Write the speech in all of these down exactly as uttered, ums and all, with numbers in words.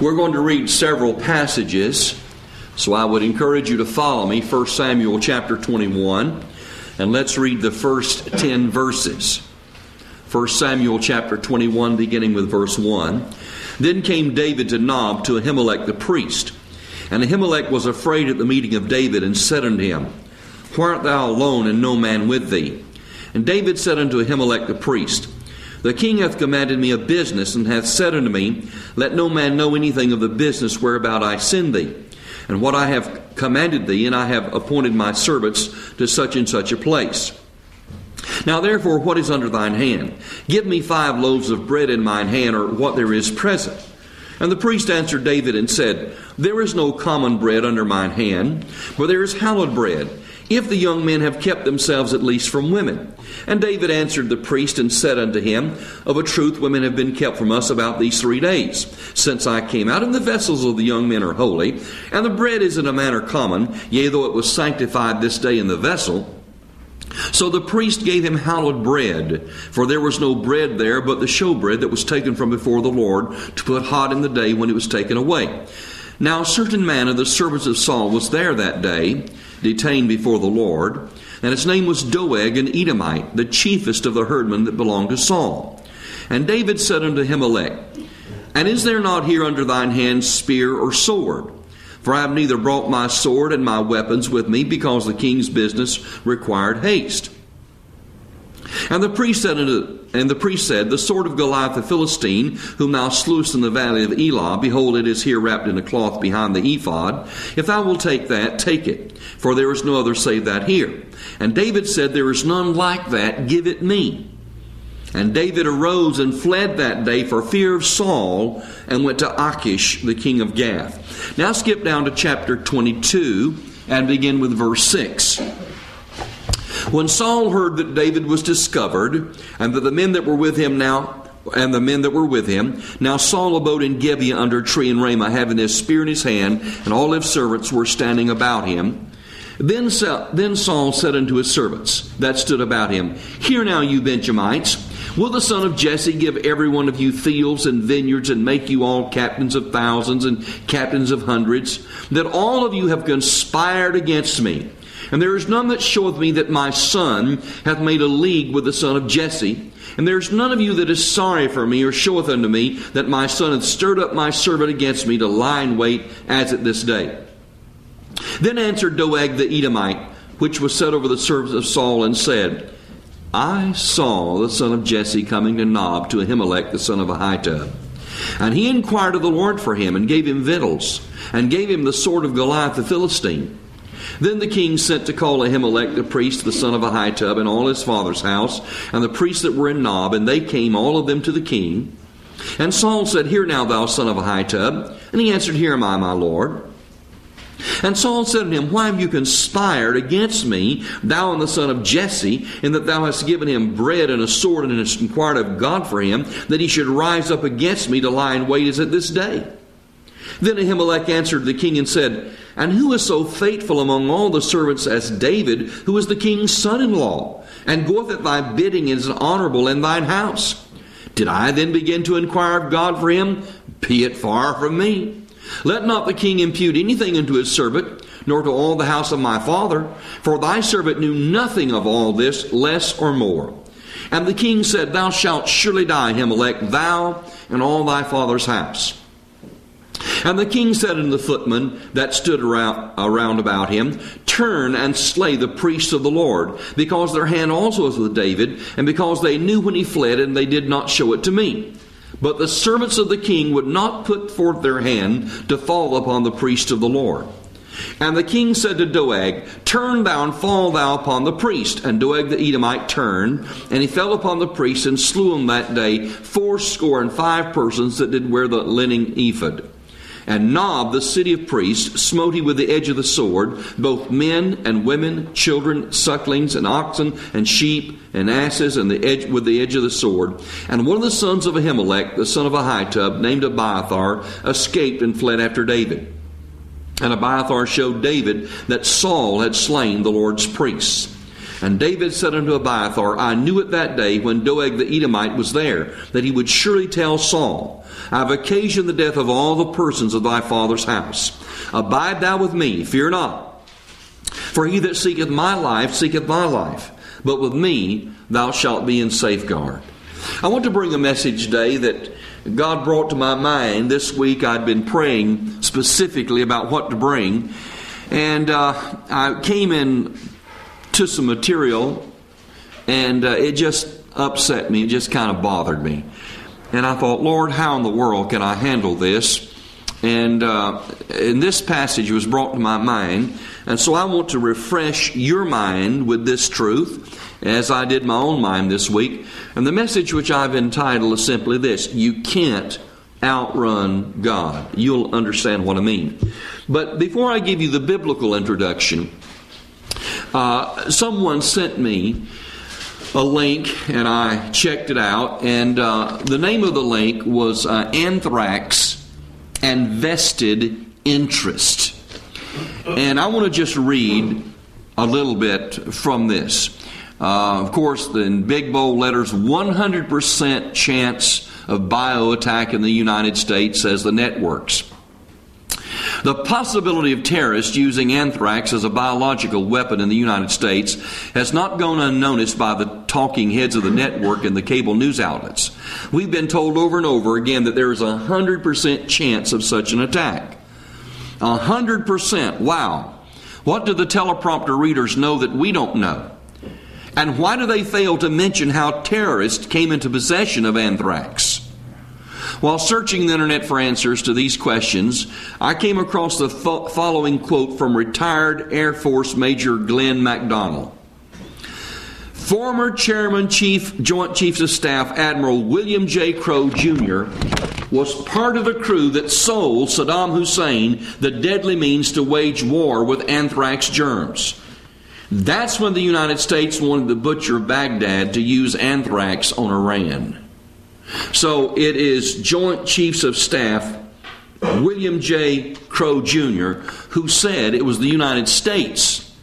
We're going to read several passages, so I would encourage you to follow me. First Samuel chapter twenty-one, and let's read the first ten verses. First Samuel chapter twenty-one, beginning with verse one. Then came David to Nob to Ahimelech the priest. And Ahimelech was afraid at the meeting of David, and said unto him, Why art thou alone, and no man with thee? And David said unto Ahimelech the priest, The king hath commanded me a business, and hath said unto me, Let no man know anything of the business whereabout I send thee, and what I have commanded thee, and I have appointed my servants to such and such a place. Now therefore, what is under thine hand? Give me five loaves of bread in mine hand, or what there is present. And the priest answered David and said, There is no common bread under mine hand, but there is hallowed bread, if the young men have kept themselves at least from women. And David answered the priest and said unto him, Of a truth women have been kept from us about these three days, since I came out, and the vessels of the young men are holy, and the bread is in a manner common, yea, though it was sanctified this day in the vessel. So the priest gave him hallowed bread, for there was no bread there but the showbread that was taken from before the Lord, to put hot in the day when it was taken away. Now a certain man of the servants of Saul was there that day, detained before the Lord, and his name was Doeg an Edomite, the chiefest of the herdmen that belonged to Saul. And David said unto Ahimelech, And is there not here under thine hand spear or sword? For I have neither brought my sword and my weapons with me, because the king's business required haste. And the priest said, unto, and the priest said, The sword of Goliath the Philistine, whom thou slewest in the valley of Elah, behold, it is here wrapped in a cloth behind the ephod. If thou wilt take that, take it, for there is no other save that here. And David said, There is none like that, give it me. And David arose and fled that day for fear of Saul, and went to Achish, the king of Gath. Now skip down to chapter twenty-two, and begin with verse six. When Saul heard that David was discovered, and that the men that were with him now, and the men that were with him, now Saul abode in Gibeah under a tree in Ramah, having his spear in his hand, and all his servants were standing about him. Then Saul said unto his servants that stood about him, Hear now, you Benjamites, will the son of Jesse give every one of you fields and vineyards, and make you all captains of thousands and captains of hundreds, that all of you have conspired against me? And there is none that showeth me that my son hath made a league with the son of Jesse. And there is none of you that is sorry for me, or showeth unto me that my son hath stirred up my servant against me to lie in wait as at this day. Then answered Doeg the Edomite, which was set over the servants of Saul, and said, I saw the son of Jesse coming to Nob to Ahimelech the son of Ahitub. And he inquired of the Lord for him, and gave him victuals, and gave him the sword of Goliath the Philistine. Then the king sent to call Ahimelech the priest, the son of Ahitub, and all his father's house, and the priests that were in Nob, and they came all of them to the king. And Saul said, Hear now, thou son of Ahitub. And he answered, Here am I, my lord. And Saul said unto him, Why have you conspired against me, thou and the son of Jesse, in that thou hast given him bread and a sword, and hast inquired of God for him, that he should rise up against me to lie in wait as at this day? Then Ahimelech answered the king and said, And who is so faithful among all the servants as David, who is the king's son-in-law, and goeth at thy bidding and is honorable in thine house? Did I then begin to inquire of God for him? Be it far from me. Let not the king impute anything unto his servant, nor to all the house of my father, for thy servant knew nothing of all this, less or more. And the king said, Thou shalt surely die, Ahimelech, thou and all thy father's house. And the king said unto the footmen that stood around, around about him, Turn and slay the priests of the Lord, because their hand also was with David, and because they knew when he fled, and they did not show it to me. But the servants of the king would not put forth their hand to fall upon the priests of the Lord. And the king said to Doeg, Turn thou and fall thou upon the priest. And Doeg the Edomite turned, and he fell upon the priest, and slew him that day fourscore and five persons that did wear the linen ephod. And Nob, the city of priests, smote he with the edge of the sword, both men and women, children, sucklings, and oxen, and sheep, and asses, and the edge with the edge of the sword. And one of the sons of Ahimelech, the son of Ahitub, named Abiathar, escaped and fled after David. And Abiathar showed David that Saul had slain the Lord's priests. And David said unto Abiathar, I knew it that day when Doeg the Edomite was there, that he would surely tell Saul, I have occasioned the death of all the persons of thy father's house. Abide thou with me, fear not. For he that seeketh my life seeketh thy life, but with me thou shalt be in safeguard. I want to bring a message today that God brought to my mind. This week I'd been praying specifically about what to bring. And uh, I came in to some material, and uh, it just upset me. It just kind of bothered me. And I thought, Lord, how in the world can I handle this? And, uh, and this passage was brought to my mind. And so I want to refresh your mind with this truth, as I did my own mind this week. And the message which I've entitled is simply this: you can't outrun God. You'll understand what I mean. But before I give you the biblical introduction, uh, someone sent me a link, and I checked it out. And uh, the name of the link was uh, Anthrax and Vested Interest. And I want to just read a little bit from this. Uh, of course, in big bold letters, one hundred percent chance of bio attack in the United States, says the networks. The possibility of terrorists using anthrax as a biological weapon in the United States has not gone unnoticed by the talking heads of the network and the cable news outlets. We've been told over and over again that there is a one hundred percent chance of such an attack. one hundred percent. Wow. What do the teleprompter readers know that we don't know? And why do they fail to mention how terrorists came into possession of anthrax? While searching the internet for answers to these questions, I came across the fo- following quote from retired Air Force Major Glenn McDonnell. Former Chairman, Chief, Joint Chiefs of Staff Admiral William J. Crowe, Junior was part of the crew that sold Saddam Hussein the deadly means to wage war with anthrax germs. That's when the United States wanted the butcher of Baghdad to use anthrax on Iran. So it is Joint Chiefs of Staff William J. Crowe, Junior who said it was the United States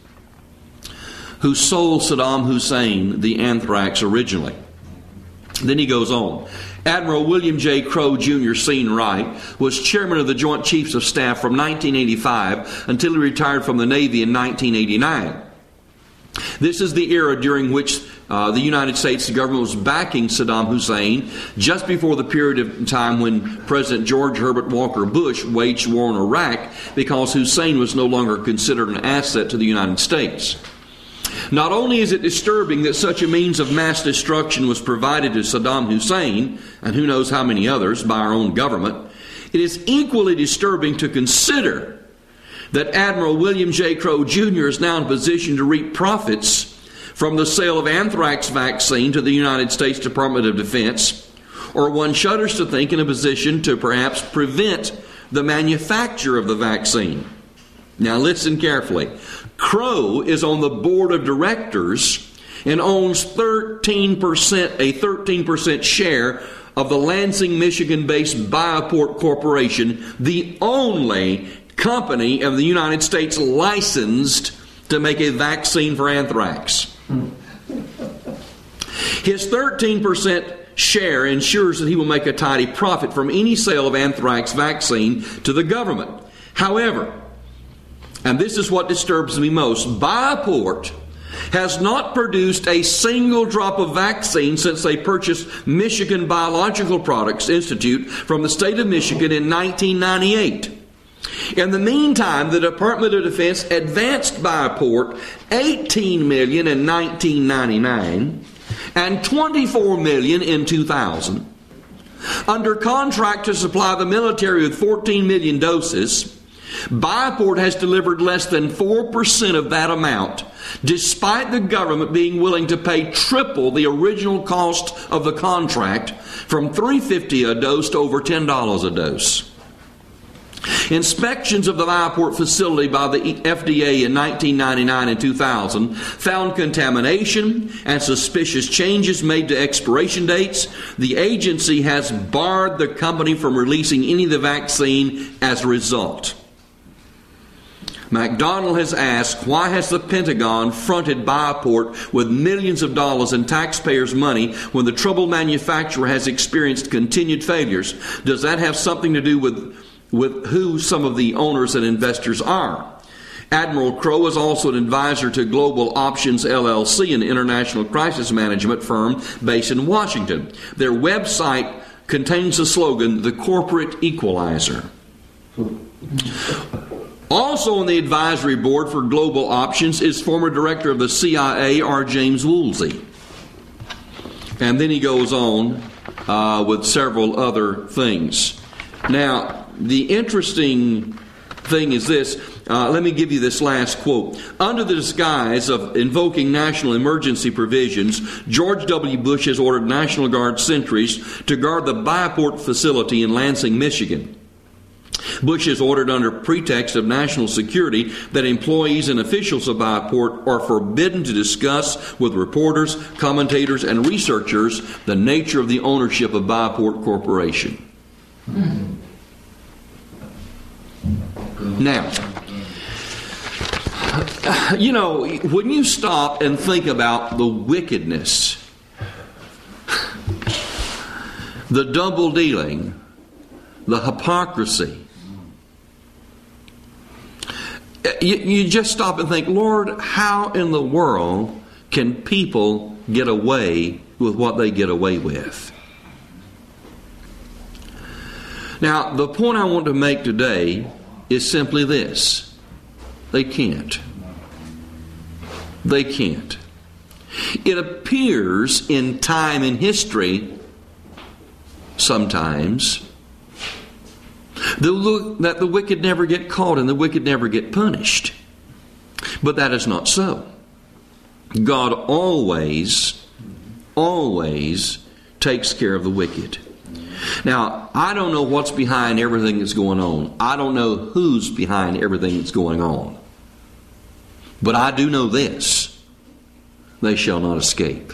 who sold Saddam Hussein the anthrax originally. Then he goes on. Admiral William J. Crowe, Junior, seen right, was chairman of the Joint Chiefs of Staff from nineteen eighty-five until he retired from the Navy in nineteen eighty-nine. This is the era during which uh, the United States government was backing Saddam Hussein, just before the period of time when President George Herbert Walker Bush waged war in Iraq, because Hussein was no longer considered an asset to the United States. Not only is it disturbing that such a means of mass destruction was provided to Saddam Hussein, and who knows how many others, by our own government, it is equally disturbing to consider that Admiral William J. Crowe, Junior is now in a position to reap profits from the sale of anthrax vaccine to the United States Department of Defense, or one shudders to think in a position to perhaps prevent the manufacture of the vaccine. Now listen carefully. Crowe is on the board of directors and owns thirteen percent, a thirteen percent share of the Lansing, Michigan-based Bioport Corporation, the only company of the United States licensed to make a vaccine for anthrax. His thirteen percent share ensures that he will make a tidy profit from any sale of anthrax vaccine to the government. However, and this is what disturbs me most, Bioport has not produced a single drop of vaccine since they purchased Michigan Biological Products Institute from the state of Michigan in nineteen ninety-eight. In the meantime, the Department of Defense advanced Bioport eighteen million dollars in nineteen ninety-nine and twenty-four million dollars in two thousand. Under contract to supply the military with fourteen million doses, Bioport has delivered less than four percent of that amount, despite the government being willing to pay triple the original cost of the contract, from three dollars and fifty cents a dose to over ten dollars a dose. Inspections of the Bioport facility by the F D A in nineteen ninety-nine and two thousand found contamination and suspicious changes made to expiration dates. The agency has barred the company from releasing any of the vaccine as a result. McDonald has asked, why has the Pentagon fronted Bioport with millions of dollars in taxpayers' money when the troubled manufacturer has experienced continued failures? Does that have something to do with, with who some of the owners and investors are? Admiral Crowe is also an advisor to Global Options L L C, an international crisis management firm based in Washington. Their website contains the slogan, the corporate equalizer. Also on the advisory board for Global Options is former director of the C I A, R. James Woolsey. And then he goes on uh, with several other things. Now, the interesting thing is this. Uh, let me give you this last quote. Under the disguise of invoking national emergency provisions, George W. Bush has ordered National Guard sentries to guard the Bioport facility in Lansing, Michigan. Bush has ordered under pretext of national security that employees and officials of Bioport are forbidden to discuss with reporters, commentators, and researchers the nature of the ownership of Bioport Corporation. Mm-hmm. Now, you know, when you stop and think about the wickedness, the double dealing, the hypocrisy, you, you just stop and think, Lord, how in the world can people get away with what they get away with? Now, the point I want to make today is simply this. They can't. They can't. It appears in time and history sometimes that the wicked never get caught and the wicked never get punished. But that is not so. God always, always takes care of the wicked. Now, I don't know what's behind everything that's going on. I don't know who's behind everything that's going on. But I do know this. They shall not escape.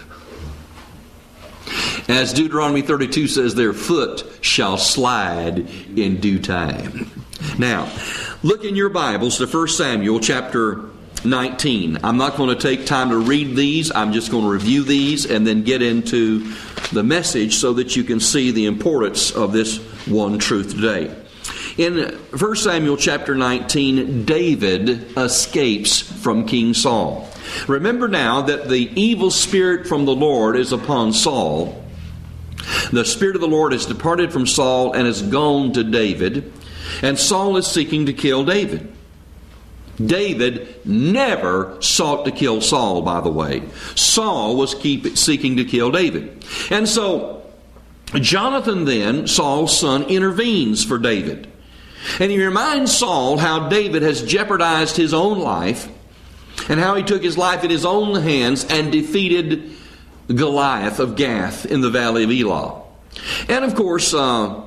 As Deuteronomy thirty-two says, their foot shall slide in due time. Now, look in your Bibles to First Samuel chapter nineteen. I'm not going to take time to read these. I'm just going to review these and then get into the message so that you can see the importance of this one truth today. In First Samuel chapter nineteen, David escapes from King Saul. Remember now that the evil spirit from the Lord is upon Saul. The Spirit of the Lord has departed from Saul and has gone to David. And Saul is seeking to kill David. David never sought to kill Saul, by the way. Saul was keep, seeking to kill David. And so Jonathan then, Saul's son, intervenes for David. And he reminds Saul how David has jeopardized his own life and how he took his life in his own hands and defeated Goliath of Gath in the valley of Elah. And of course, uh,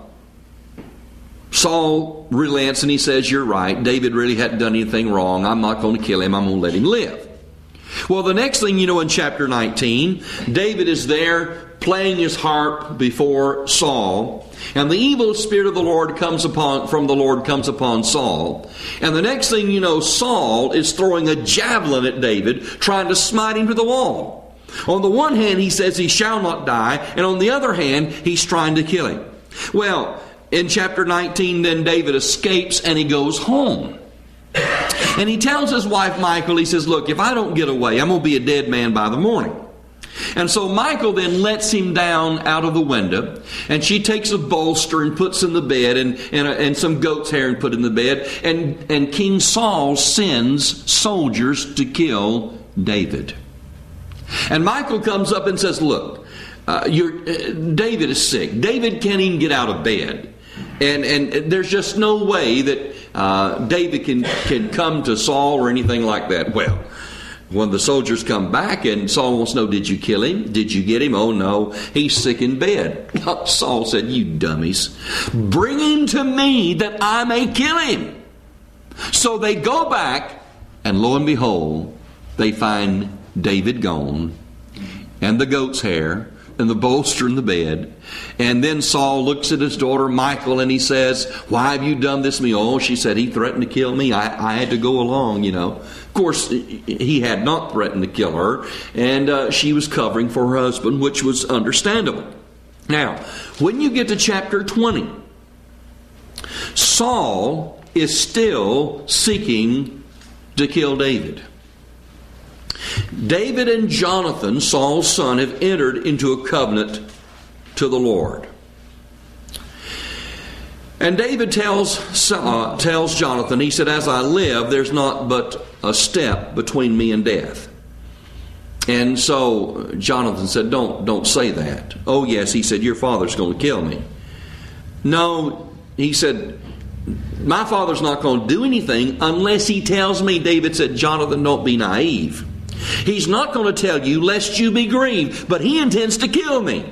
Saul relents and he says, you're right, David really hadn't done anything wrong. I'm not going to kill him. I'm going to let him live. Well, the next thing you know, in chapter nineteen, David is there playing his harp before Saul, and the evil spirit of the Lord comes upon from the Lord comes upon Saul. And the next thing you know, Saul is throwing a javelin at David, trying to smite him to the wall. On the one hand, he says he shall not die, and on the other hand, he's trying to kill him. Well, in chapter nineteen, then David escapes and he goes home. And he tells his wife Michal, he says, look, if I don't get away, I'm going to be a dead man by the morning. And so Michal then lets him down out of the window, and she takes a bolster and puts in the bed, and, and, and some goat's hair and put in the bed, and, and King Saul sends soldiers to kill David. And Michal comes up and says, look, uh, you're, uh, David is sick. David can't even get out of bed. And, and there's just no way that uh, David can, can come to Saul or anything like that. Well, when the soldiers come back and Saul wants to know, did you kill him? Did you get him? Oh no, he's sick in bed. Saul said, you dummies, bring him to me that I may kill him. So they go back, and lo and behold, they find David gone, and the goat's hair, and the bolster in the bed. And then Saul looks at his daughter Michal and he says, "Why have you done this to me?" "Oh," she said, "he threatened to kill me. I, I had to go along, you know." Of course, he had not threatened to kill her, and uh, she was covering for her husband, which was understandable. Now, when you get to chapter twenty, Saul is still seeking to kill David. David and Jonathan, Saul's son, have entered into a covenant to the Lord. And David tells uh, tells Jonathan, he said, "As I live, there's not but a step between me and death." And so Jonathan said, don't, don't say that. "Oh yes," he said, "your father's going to kill me." "No," he said, "my father's not going to do anything unless he tells me." David said, "Jonathan, don't be naive. He's not going to tell you lest you be grieved, but he intends to kill me."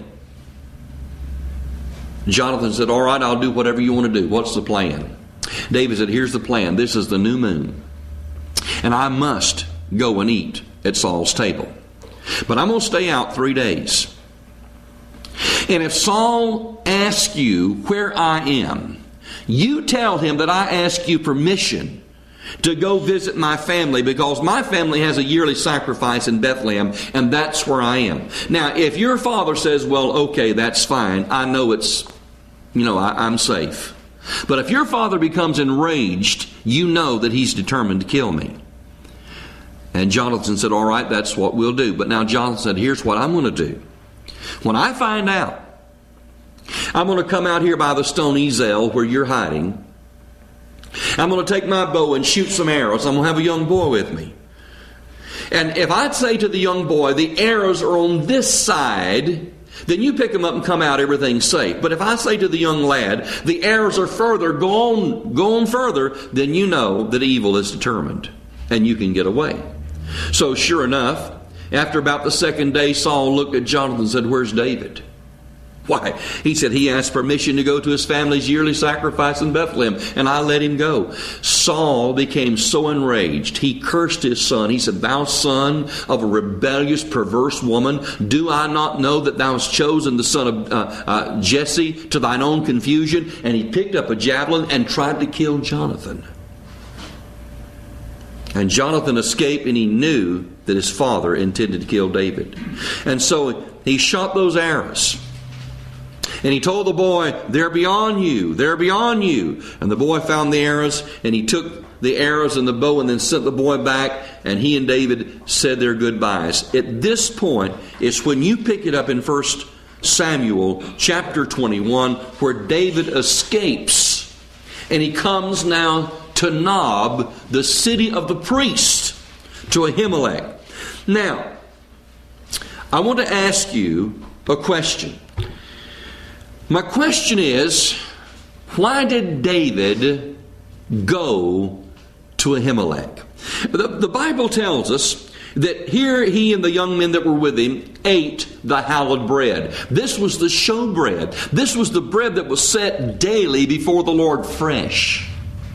Jonathan said, "All right, I'll do whatever you want to do. What's the plan?" David said, "Here's the plan. This is the new moon, and I must go and eat at Saul's table. But I'm going to stay out three days. And if Saul asks you where I am, you tell him that I ask you permission to go visit my family, because my family has a yearly sacrifice in Bethlehem, and that's where I am. Now, if your father says, well, okay, that's fine. I know it's, you know, I, I'm safe. But if your father becomes enraged, you know that he's determined to kill me." And Jonathan said, "All right, that's what we'll do." But now Jonathan said, "Here's what I'm going to do. When I find out, I'm going to come out here by the stone Ezel where you're hiding. I'm going to take my bow and shoot some arrows. I'm going to have a young boy with me. And if I'd say to the young boy, the arrows are on this side, then you pick them up and come out, everything's safe. But if I say to the young lad, the arrows are further, go on, go on further, then you know that evil is determined and you can get away." So sure enough, after about the second day, Saul looked at Jonathan and said, "Where's David?" "Why," he said, "he asked permission to go to his family's yearly sacrifice in Bethlehem, and I let him go." Saul became so enraged, he cursed his son. He said, "Thou son of a rebellious, perverse woman, do I not know that thou hast chosen the son of uh, uh, Jesse to thine own confusion?" And he picked up a javelin and tried to kill Jonathan. And Jonathan escaped, and he knew that his father intended to kill David. And so he shot those arrows. And he told the boy, "They're beyond you, they're beyond you." And the boy found the arrows, and he took the arrows and the bow and then sent the boy back, and he and David said their goodbyes. At this point, it's when you pick it up in First Samuel chapter twenty-one, where David escapes, and he comes now to Nob, the city of the priest, to Ahimelech. Now, I want to ask you a question. My question is, why did David go to Ahimelech? The, the Bible tells us that here he and the young men that were with him ate the hallowed bread. This was the show bread. This was the bread that was set daily before the Lord fresh.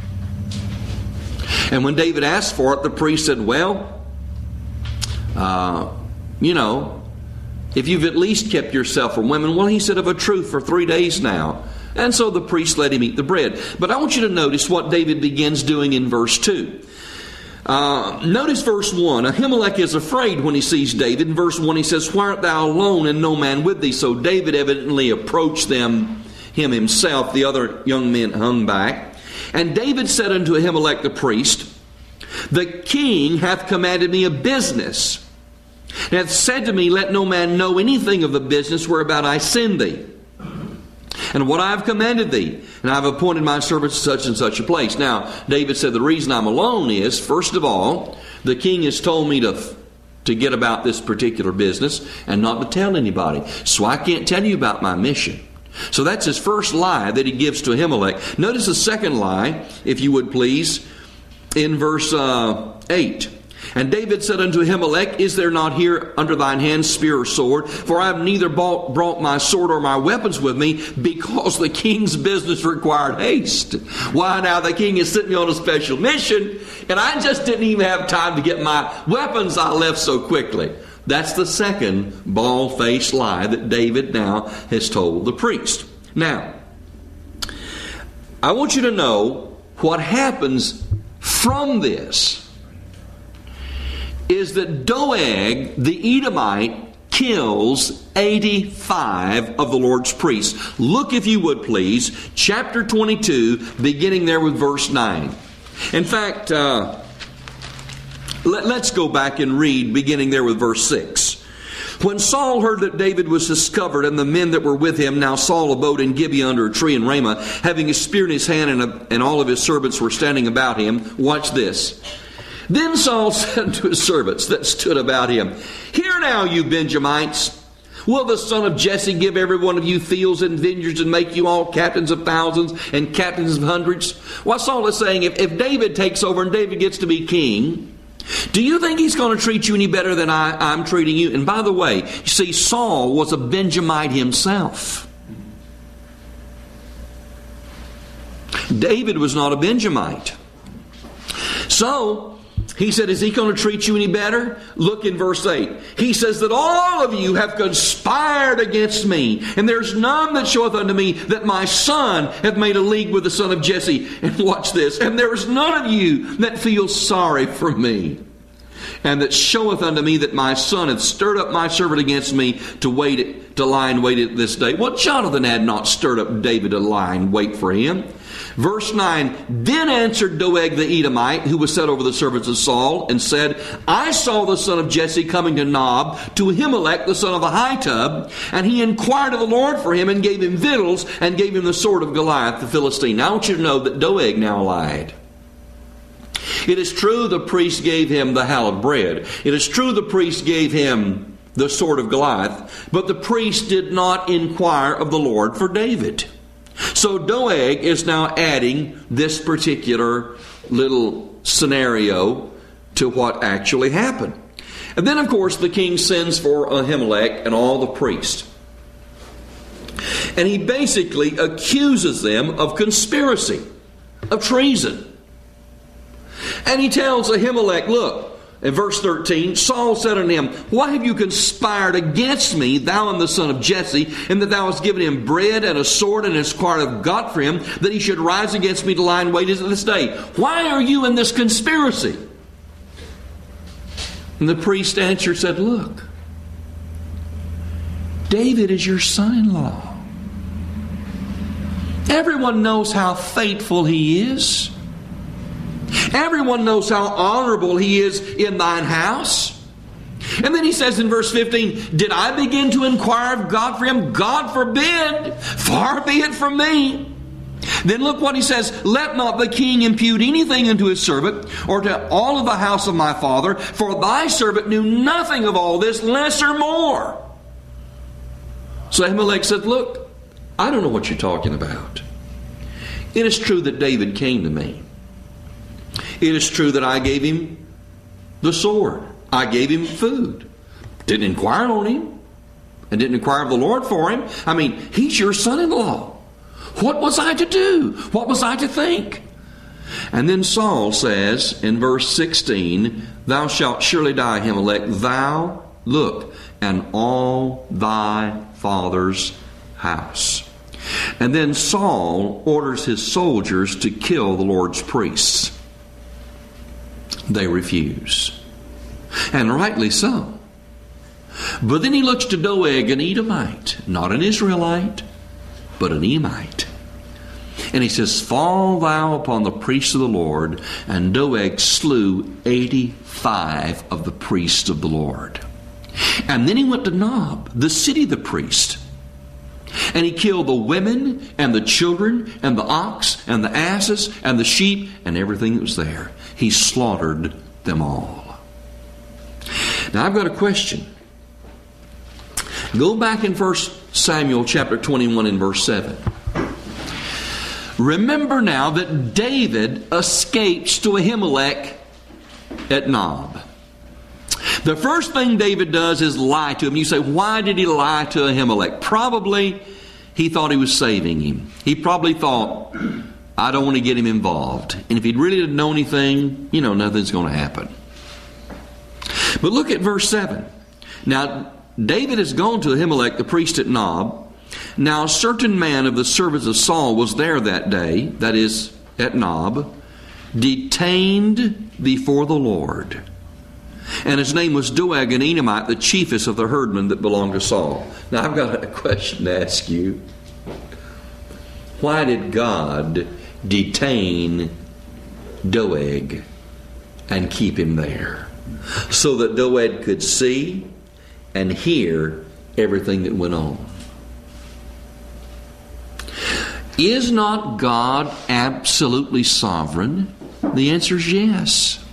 And when David asked for it, the priest said, "Well, uh, you know, if you've at least kept yourself from women." Well, he said, "Of a truth, for three days now." And so the priest let him eat the bread. But I want you to notice what David begins doing in verse two. Uh, notice verse one. Ahimelech is afraid when he sees David. In verse one he says, "Why art thou alone and no man with thee?" So David evidently approached them, him himself. The other young men hung back. And David said unto Ahimelech the priest, "The king hath commanded me a business, and hath said to me, Let no man know anything of the business whereabout I send thee, and what I have commanded thee, and I have appointed my servants to such and such a place." Now, David said, the reason I'm alone is, first of all, the king has told me to, to get about this particular business and not to tell anybody. So I can't tell you about my mission. So that's his first lie that he gives to Ahimelech. Notice the second lie, if you would please, in verse uh, eight. And David said unto Ahimelech, "Is there not here under thine hand spear or sword? For I have neither bought, brought my sword or my weapons with me, because the king's business required haste." Why, now the king has sent me on a special mission, and I just didn't even have time to get my weapons I left so quickly. That's the second bald-faced lie that David now has told the priest. Now, I want you to know what happens from this is that Doeg, the Edomite, kills eighty-five of the Lord's priests. Look, if you would please, chapter twenty-two, beginning there with verse nine. In fact, uh, let, let's go back and read, beginning there with verse six. When Saul heard that David was discovered and the men that were with him, now Saul abode in Gibeah under a tree in Ramah, having a spear in his hand, and, a, and all of his servants were standing about him. Watch this. Then Saul said to his servants that stood about him, Hear now, you Benjamites, will the son of Jesse give every one of you fields and vineyards and make you all captains of thousands and captains of hundreds? Well, Saul is saying, if, if David takes over and David gets to be king, do you think he's going to treat you any better than I, I'm treating you? And by the way, you see, Saul was a Benjamite himself. David was not a Benjamite. So, he said, is he going to treat you any better? Look in verse eight. He says that all of you have conspired against me, and there's none that showeth unto me that my son hath made a league with the son of Jesse. And watch this. And there is none of you that feels sorry for me, and that showeth unto me that my son hath stirred up my servant against me to wait, to lie and wait at this day. Well, Jonathan had not stirred up David to lie and wait for him. Verse nine, Then answered Doeg the Edomite, who was set over the servants of Saul, and said, I saw the son of Jesse coming to Nob, to Ahimelech the son of Ahitub, and he inquired of the Lord for him, and gave him victuals, and gave him the sword of Goliath the Philistine. Now I want you to know that Doeg now lied. It is true the priest gave him the hallowed bread. It is true the priest gave him the sword of Goliath, but the priest did not inquire of the Lord for David. So Doeg is now adding this particular little scenario to what actually happened. And then, of course, the king sends for Ahimelech and all the priests. And he basically accuses them of conspiracy, of treason. And he tells Ahimelech, look, in verse thirteen, Saul said unto him, Why have you conspired against me, thou and the son of Jesse, and that thou hast given him bread and a sword and hast inquired of God for him, that he should rise against me to lie in wait at this day? Why are you in this conspiracy? And the priest answered, said, Look, David is your son-in-law. Everyone knows how faithful he is. Everyone knows how honorable he is in thine house. And then he says in verse fifteen, Did I begin to inquire of God for him? God forbid. Far be it from me. Then look what he says. Let not the king impute anything unto his servant, or to all of the house of my father, for thy servant knew nothing of all this, less or more. So Ahimelech said, Look, I don't know what you're talking about. It is true that David came to me. It is true that I gave him the sword. I gave him food. Didn't inquire on him. And didn't inquire of the Lord for him. I mean, he's your son-in-law. What was I to do? What was I to think? And then Saul says in verse sixteen, Thou shalt surely die, Ahimelech, thou, look, and all thy father's house. And then Saul orders his soldiers to kill the Lord's priests. They refuse. And rightly so. But then he looks to Doeg, an Edomite, not an Israelite, but an Edomite. And he says, Fall thou upon the priests of the Lord. And Doeg slew eighty-five of the priests of the Lord. And then he went to Nob, the city of the priest. And he killed the women and the children and the ox and the asses and the sheep and everything that was there. He slaughtered them all. Now I've got a question. Go back in First Samuel chapter twenty-one and verse seven. Remember now that David escapes to Ahimelech at Nob. The first thing David does is lie to him. You say, why did he lie to Ahimelech? Probably he thought he was saving him. He probably thought, I don't want to get him involved. And if he really didn't know anything, you know, nothing's going to happen. But look at verse seven. Now, David has gone to Ahimelech, the priest at Nob. Now, a certain man of the servants of Saul was there that day, that is, at Nob, detained before the Lord. And his name was Doeg an Edomite, the chiefest of the herdmen that belonged to Saul. Now, I've got a question to ask you. Why did God detain Doeg and keep him there? So that Doeg could see and hear everything that went on. Is not God absolutely sovereign? The answer is yes.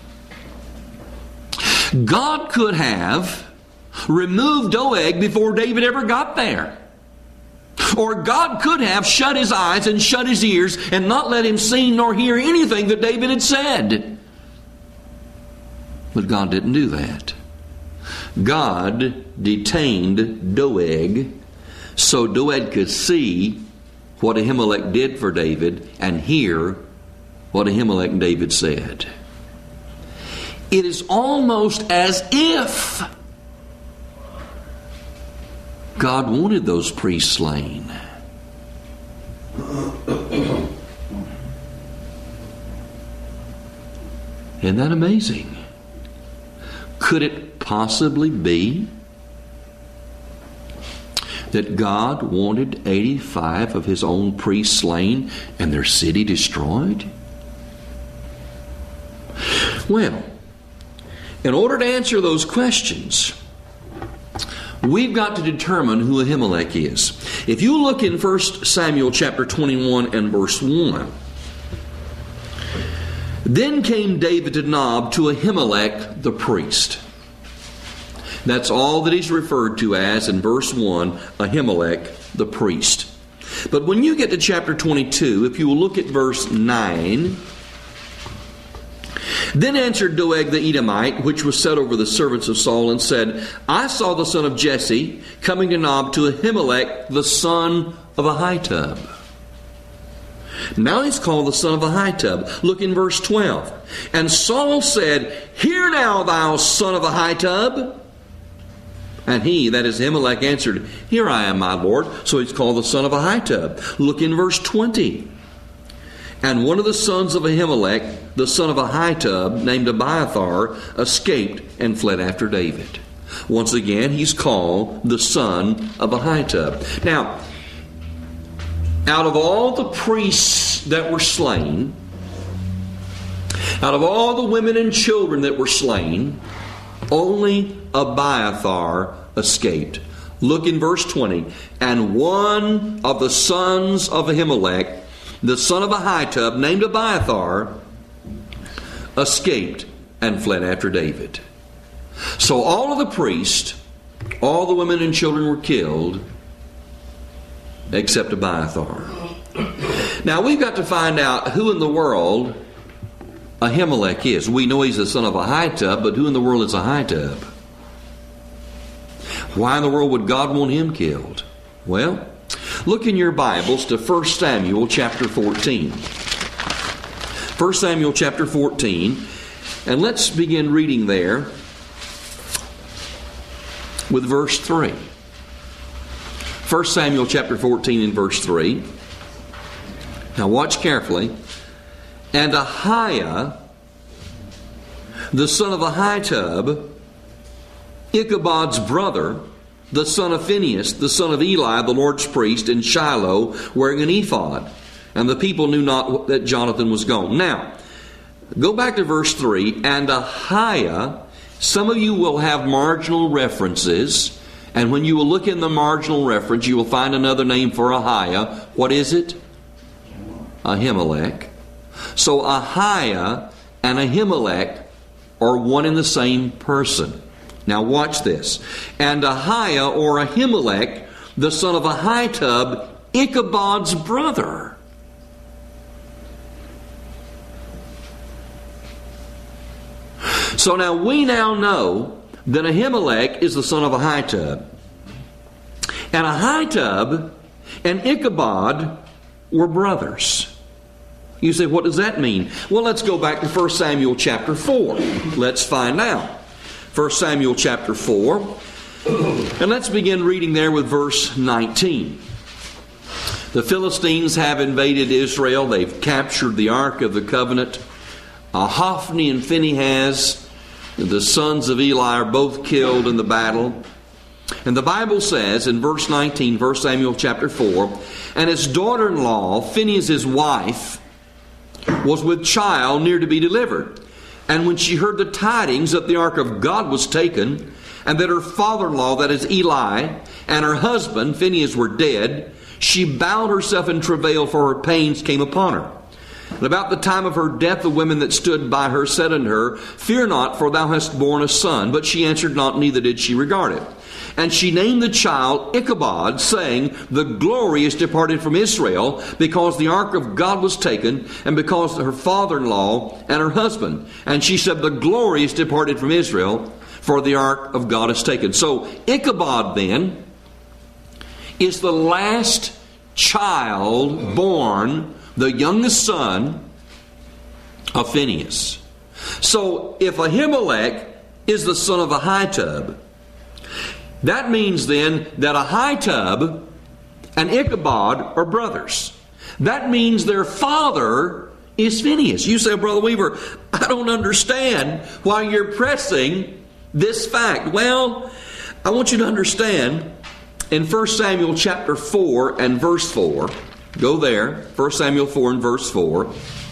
God could have removed Doeg before David ever got there. Or God could have shut his eyes and shut his ears and not let him see nor hear anything that David had said. But God didn't do that. God detained Doeg so Doeg could see what Ahimelech did for David and hear what Ahimelech and David said. It is almost as if God wanted those priests slain. Isn't that amazing? Could it possibly be that God wanted eighty-five of his own priests slain and their city destroyed? Well, in order to answer those questions, we've got to determine who Ahimelech is. If you look in First Samuel chapter twenty-one and verse one, then came David to Nob to Ahimelech the priest. That's all that he's referred to as in verse one, Ahimelech the priest. But when you get to chapter twenty-two, if you will look at verse nine, then answered Doeg the Edomite, which was set over the servants of Saul, and said, I saw the son of Jesse coming to Nob to Ahimelech, the son of Ahitub. Now he's called the son of Ahitub. Look in verse twelve. And Saul said, Hear now, thou son of Ahitub. And he, that is Ahimelech, answered, Here I am, my lord. So he's called the son of Ahitub. Look in verse twenty. And one of the sons of Ahimelech, the son of Ahitub, named Abiathar, escaped and fled after David. Once again, he's called the son of Ahitub. Now, out of all the priests that were slain, out of all the women and children that were slain, only Abiathar escaped. Look in verse twenty. And one of the sons of Ahimelech, the son of Ahitub, named Abiathar, escaped and fled after David. So all of the priests, all the women and children were killed, except Abiathar. Now we've got to find out who in the world Ahimelech is. We know he's the son of Ahitub, but who in the world is Ahitub? Why in the world would God want him killed? Well, look in your Bibles to First Samuel chapter fourteen. First Samuel chapter fourteen, and let's begin reading there with verse three. First Samuel chapter fourteen and verse three. Now watch carefully. And Ahiah, the son of Ahitub, Ichabod's brother, the son of Phinehas, the son of Eli, the Lord's priest, in Shiloh, wearing an ephod. And the people knew not that Jonathan was gone. Now, go back to verse three. And Ahiah, some of you will have marginal references. And when you will look in the marginal reference, you will find another name for Ahiah. What is it? Ahimelech. So Ahiah and Ahimelech are one and the same person. Now watch this. And Ahiah or Ahimelech, the son of Ahitub, Ichabod's brother. So now we now know that Ahimelech is the son of Ahitub. And Ahitub and Ichabod were brothers. You say, what does that mean? Well, let's go back to First Samuel chapter four. Let's find out. First Samuel chapter four. And let's begin reading there with verse nineteen. The Philistines have invaded Israel. They've captured the Ark of the Covenant. Uh, Hophni and Phinehas, the sons of Eli, are both killed in the battle. And the Bible says in verse nineteen, First Samuel chapter four, and his daughter-in-law, Phinehas' his wife, was with child near to be delivered. And when she heard the tidings that the ark of God was taken, and that her father-in-law, that is Eli, and her husband, Phinehas, were dead, she bowed herself in travail, for her pains came upon her. And about the time of her death, the women that stood by her said unto her, Fear not, for thou hast borne a son. But she answered not, neither did she regard it. And she named the child Ichabod, saying, The glory is departed from Israel, because the ark of God was taken, and because her father-in-law and her husband. And she said, The glory is departed from Israel, for the ark of God is taken. So Ichabod then is the last child born, the youngest son of Phinehas. So if Ahimelech is the son of Ahitub, that means then that Ahitub and Ichabod are brothers. That means their father is Phinehas. You say, Brother Weaver, I don't understand why you're pressing this fact. Well, I want you to understand in First Samuel chapter four and verse four, go there, First Samuel four and verse four.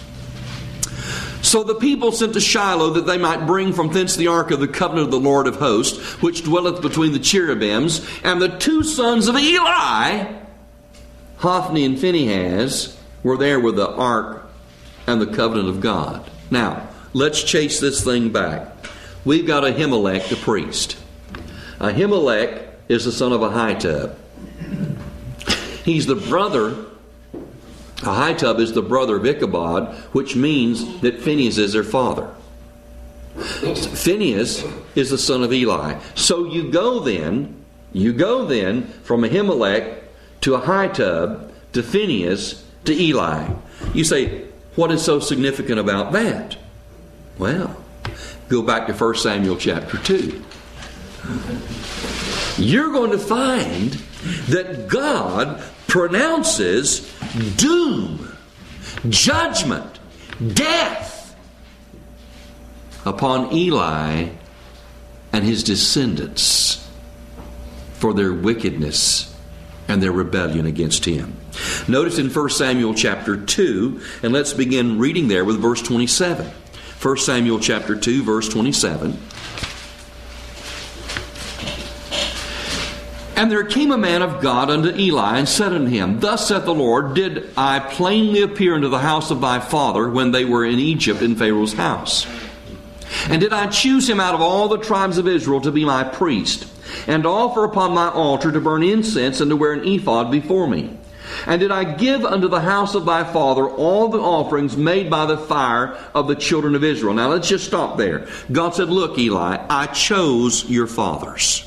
So the people sent to Shiloh that they might bring from thence the ark of the covenant of the Lord of hosts, which dwelleth between the cherubims. And the two sons of Eli, Hophni and Phinehas, were there with the ark and the covenant of God. Now, let's chase this thing back. We've got Ahimelech, the priest. Ahimelech is the son of Ahitub. He's the brother, Ahitub is the brother of Ichabod, which means that Phinehas is their father. Phinehas is the son of Eli. So you go then, you go then from Ahimelech to Ahitub to Phinehas to Eli. You say, what is so significant about that? Well, go back to First Samuel chapter two. You're going to find that God pronounces doom, judgment, death upon Eli and his descendants for their wickedness and their rebellion against him. Notice in First Samuel chapter two, and let's begin reading there with verse twenty-seven. First Samuel chapter two, verse twenty-seven. And there came a man of God unto Eli, and said unto him, Thus saith the Lord, Did I plainly appear unto the house of thy father when they were in Egypt in Pharaoh's house? And did I choose him out of all the tribes of Israel to be my priest, and to offer upon my altar to burn incense, and to wear an ephod before me? And did I give unto the house of thy father all the offerings made by the fire of the children of Israel? Now let's just stop there. God said, Look, Eli, I chose your fathers.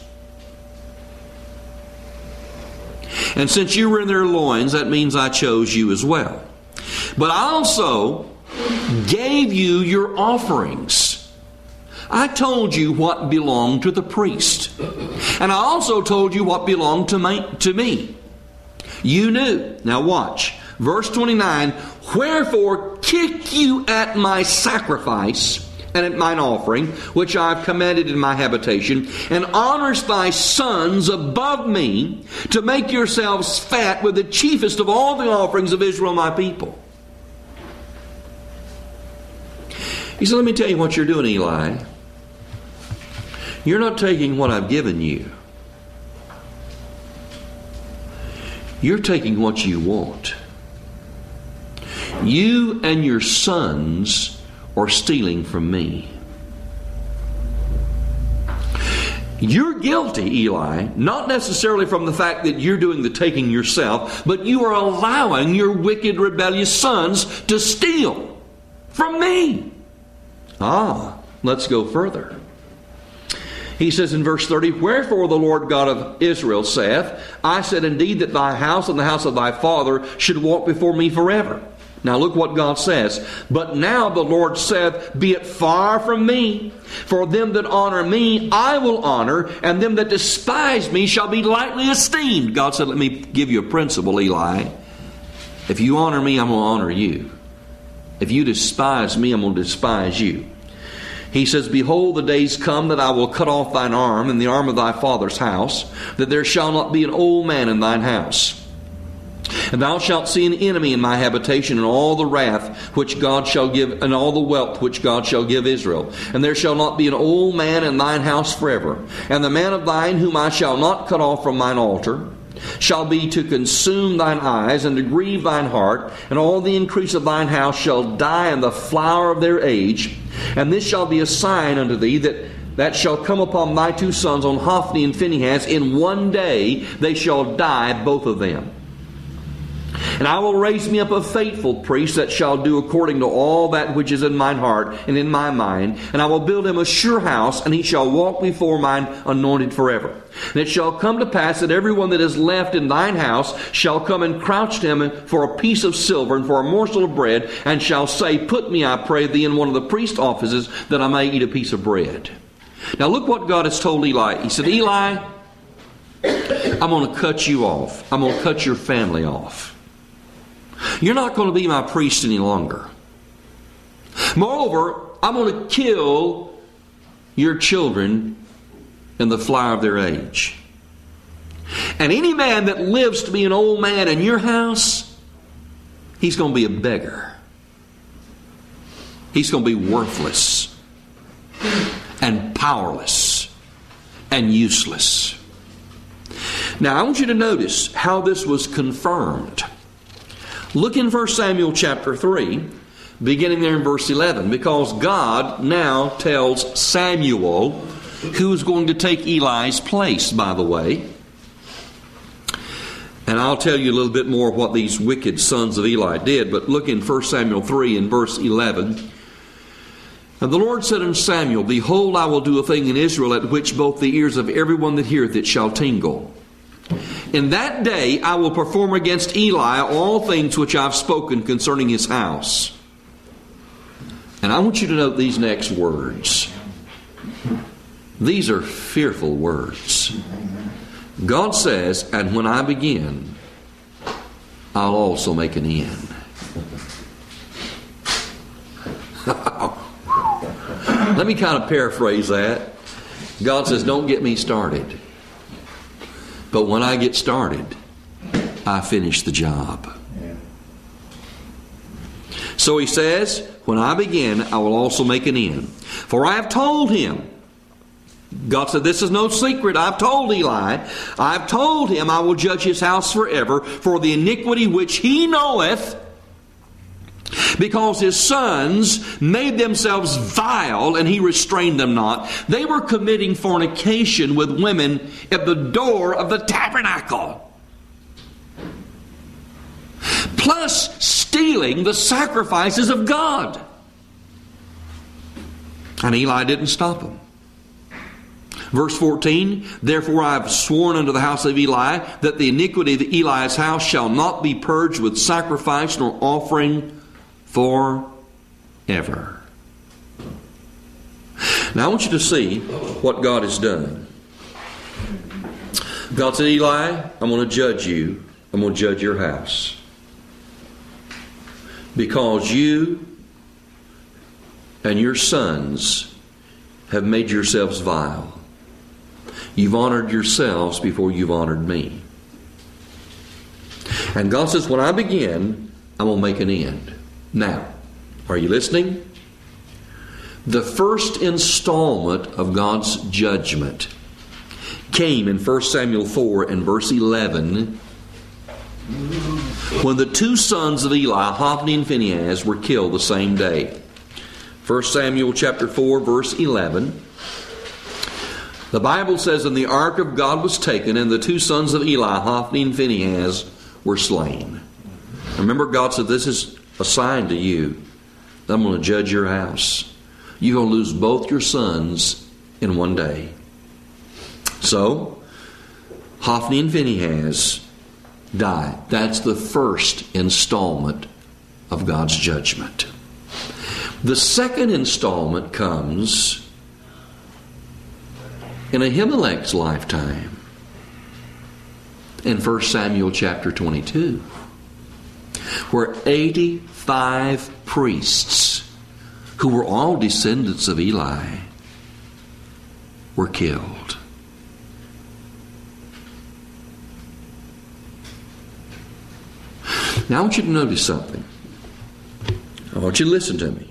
And since you were in their loins, that means I chose you as well. But I also gave you your offerings. I told you what belonged to the priest. And I also told you what belonged to me. To me. You knew. Now watch. Verse twenty-nine. Wherefore kick you at my sacrifice and at mine offering, which I have commanded in my habitation, and honors thy sons above me, to make yourselves fat with the chiefest of all the offerings of Israel my people. He said, let me tell you what you're doing, Eli. You're not taking what I've given you. You're taking what you want. You and your sons or stealing from me. You're guilty, Eli, not necessarily from the fact that you're doing the taking yourself, but you are allowing your wicked, rebellious sons to steal from me. Ah, let's go further. He says in verse thirty, Wherefore the Lord God of Israel saith, I said indeed that thy house and the house of thy father should walk before me forever. Now look what God says. But now the Lord saith, Be it far from me. For them that honor me, I will honor, and them that despise me shall be lightly esteemed. God said, let me give you a principle, Eli. If you honor me, I'm going to honor you. If you despise me, I'm going to despise you. He says, Behold, the days come that I will cut off thine arm and the arm of thy father's house, that there shall not be an old man in thine house. And thou shalt see an enemy in my habitation, and all the wrath which God shall give, and all the wealth which God shall give Israel. And there shall not be an old man in thine house forever. And the man of thine whom I shall not cut off from mine altar shall be to consume thine eyes, and to grieve thine heart. And all the increase of thine house shall die in the flower of their age. And this shall be a sign unto thee, that that shall come upon thy two sons, on Hophni and Phinehas. In one day they shall die, both of them. And I will raise me up a faithful priest that shall do according to all that which is in mine heart and in my mind. And I will build him a sure house, and he shall walk before mine anointed forever. And it shall come to pass that everyone that is left in thine house shall come and crouch to him for a piece of silver and for a morsel of bread, and shall say, Put me, I pray thee, in one of the priest offices, that I may eat a piece of bread. Now look what God has told Eli. He said, Eli, I'm going to cut you off. I'm going to cut your family off. You're not going to be my priest any longer. Moreover, I'm going to kill your children in the flower of their age. And any man that lives to be an old man in your house, he's going to be a beggar. He's going to be worthless and powerless and useless. Now, I want you to notice how this was confirmed. Look in First Samuel chapter three, beginning there in verse eleven, because God now tells Samuel who is going to take Eli's place, by the way. And I'll tell you a little bit more of what these wicked sons of Eli did, but look in First Samuel three in verse eleven. And the Lord said unto Samuel, Behold, I will do a thing in Israel at which both the ears of everyone that heareth it shall tingle. In that day I will perform against Eli all things which I've spoken concerning his house. And I want you to note these next words. These are fearful words. God says, and when I begin, I'll also make an end. Let me kind of paraphrase that. God says, don't get me started. But when I get started, I finish the job. Yeah. So he says, when I begin, I will also make an end. For I have told him, God said, this is no secret. I've told Eli, I've told him I will judge his house forever for the iniquity which he knoweth, because his sons made themselves vile, and he restrained them not. They were committing fornication with women at the door of the tabernacle, plus stealing the sacrifices of God. And Eli didn't stop them. Verse fourteen, Therefore I have sworn unto the house of Eli that the iniquity of Eli's house shall not be purged with sacrifice nor offering forever. Now I want you to see what God has done. God said, Eli, I'm going to judge you. I'm going to judge your house. Because you and your sons have made yourselves vile. You've honored yourselves before you've honored me. And God says, when I begin, I'm going to make an end. Now, are you listening? The first installment of God's judgment came in First Samuel four and verse eleven, when the two sons of Eli, Hophni and Phinehas, were killed the same day. First Samuel chapter four, verse eleven. The Bible says, And the ark of God was taken, and the two sons of Eli, Hophni and Phinehas, were slain. Remember, God said, this is a sign to you that I'm going to judge your house. You're going to lose both your sons in one day. So, Hophni and Phinehas died. That's the first installment of God's judgment. The second installment comes in Ahimelech's lifetime in First Samuel chapter twenty-two, where eighty-five priests, who were all descendants of Eli, were killed. Now I want you to notice something. I want you to listen to me.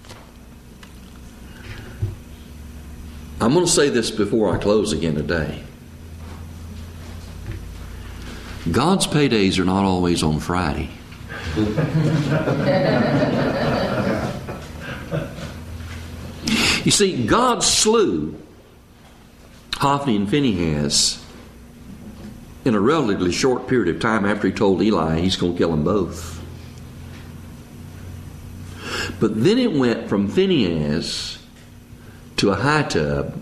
I'm going to say this before I close again today. God's paydays are not always on Friday. You see, God slew Hophni and Phinehas in a relatively short period of time after he told Eli he's going to kill them both. But then it went from Phinehas to Ahitub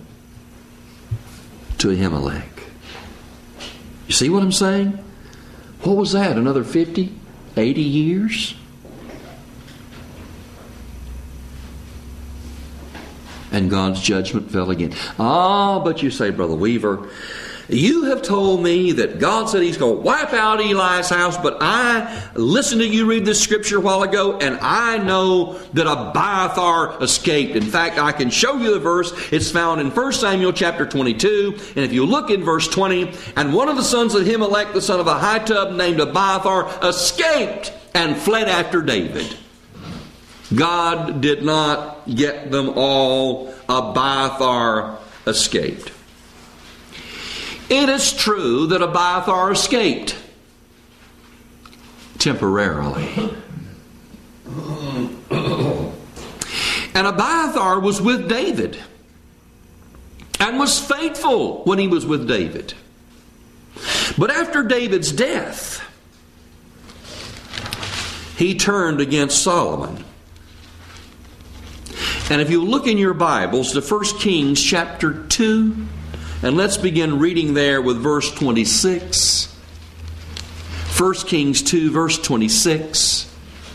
to Ahimelech. You see what I'm saying? What was that? Another fifty, eighty years? And God's judgment fell again. Ah, but you say, Brother Weaver, you have told me that God said He's going to wipe out Eli's house, but I listened to you read this scripture a while ago, and I know that Abiathar escaped. In fact, I can show you the verse. It's found in First Samuel chapter twenty-two, and if you look in verse twenty, and one of the sons of Ahimelech, the son of Ahitub, named Abiathar, escaped and fled after David. God did not get them all. Abiathar escaped. It is true that Abiathar escaped temporarily. And Abiathar was with David and was faithful when he was with David. But after David's death, he turned against Solomon. And if you look in your Bibles to First Kings chapter two, and let's begin reading there with verse twenty-six. First Kings two, verse twenty-six.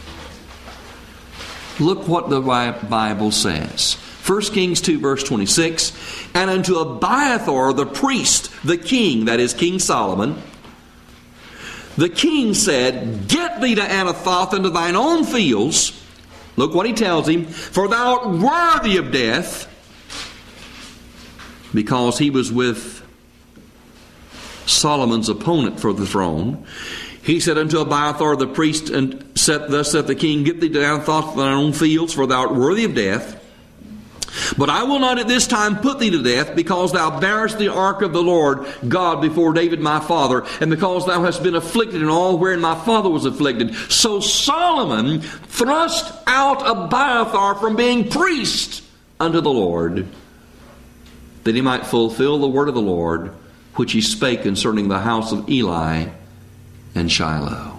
Look what the Bible says. First Kings two, verse twenty-six. And unto Abiathar the priest, the king, that is King Solomon, the king said, Get thee to Anathoth into thine own fields. Look what he tells him. For thou art worthy of death. Because he was with Solomon's opponent for the throne. He said unto Abiathar the priest, and said, Thus saith the king, Get thee to Anathoth to thine own fields, for thou art worthy of death. But I will not at this time put thee to death, because thou bearest the ark of the Lord God before David my father, and because thou hast been afflicted in all wherein my father was afflicted. So Solomon thrust out Abiathar from being priest unto the Lord, that he might fulfill the word of the Lord, which he spake concerning the house of Eli and Shiloh.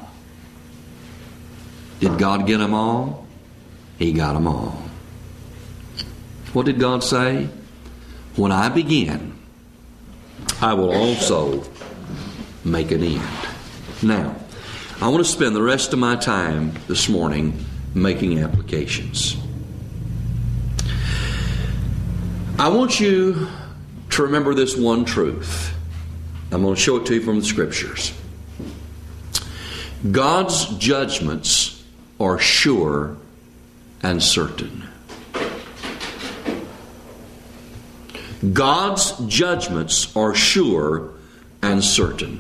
Did God get them all? He got them all. What did God say? When I begin, I will also make an end. Now, I want to spend the rest of my time this morning making applications. I want you to remember this one truth. I'm going to show it to you from the Scriptures. God's judgments are sure and certain. God's judgments are sure and certain.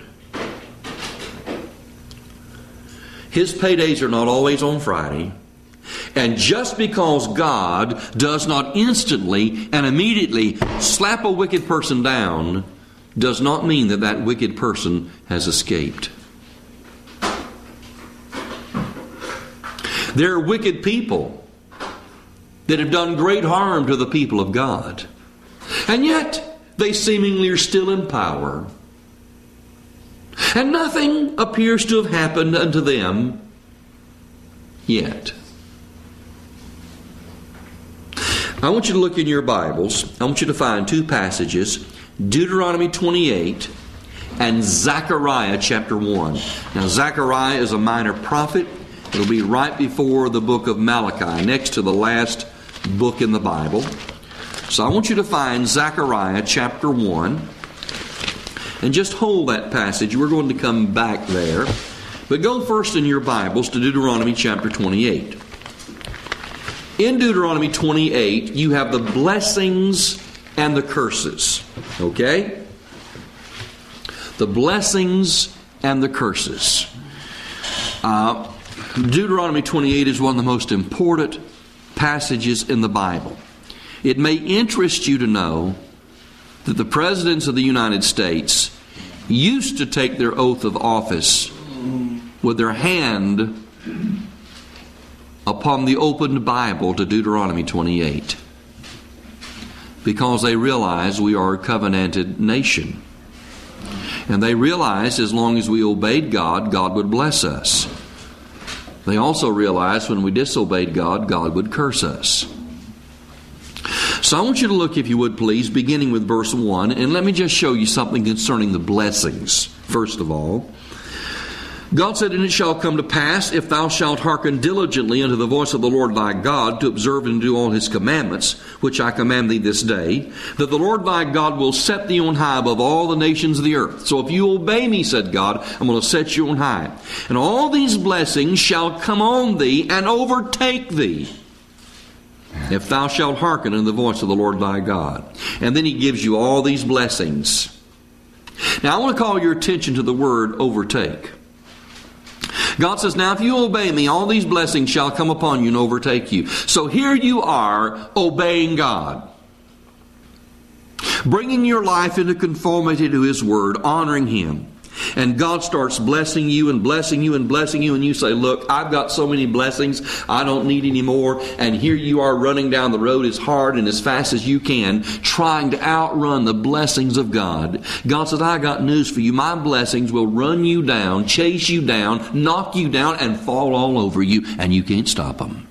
His paydays are not always on Friday. And just because God does not instantly and immediately slap a wicked person down does not mean that that wicked person has escaped. There are wicked people that have done great harm to the people of God. And yet they seemingly are still in power. And nothing appears to have happened unto them yet. I want you to look in your Bibles. I want you to find two passages, Deuteronomy twenty-eight and Zechariah chapter one. Now, Zechariah is a minor prophet. It'll be right before the book of Malachi, next to the last book in the Bible. So I want you to find Zechariah chapter one. And just hold that passage. We're going to come back there. But go first in your Bibles to Deuteronomy chapter twenty-eight. In Deuteronomy twenty-eight, you have the blessings and the curses. Okay? The blessings and the curses. Uh, Deuteronomy twenty-eight is one of the most important passages in the Bible. It may interest you to know that the presidents of the United States used to take their oath of office with their hand upon the opened Bible to Deuteronomy twenty-eight, because they realized we are a covenanted nation. And they realized as long as we obeyed God, God would bless us. They also realized when we disobeyed God, God would curse us. So I want you to look, if you would please, beginning with verse one, and let me just show you something concerning the blessings. First of all, God said, "And it shall come to pass, if thou shalt hearken diligently unto the voice of the Lord thy God, to observe and do all his commandments, which I command thee this day, that the Lord thy God will set thee on high above all the nations of the earth." So if you obey me, said God, I'm going to set you on high. "And all these blessings shall come on thee and overtake thee, if thou shalt hearken unto the voice of the Lord thy God." And then he gives you all these blessings. Now I want to call your attention to the word overtake. God says, now if you obey me, all these blessings shall come upon you and overtake you. So here you are obeying God, bringing your life into conformity to his word, honoring him. And God starts blessing you and blessing you and blessing you, and you say, look, I've got so many blessings, I don't need any more. And here you are running down the road as hard and as fast as you can, trying to outrun the blessings of God. God says, I got news for you. My blessings will run you down, chase you down, knock you down, and fall all over you, and you can't stop them.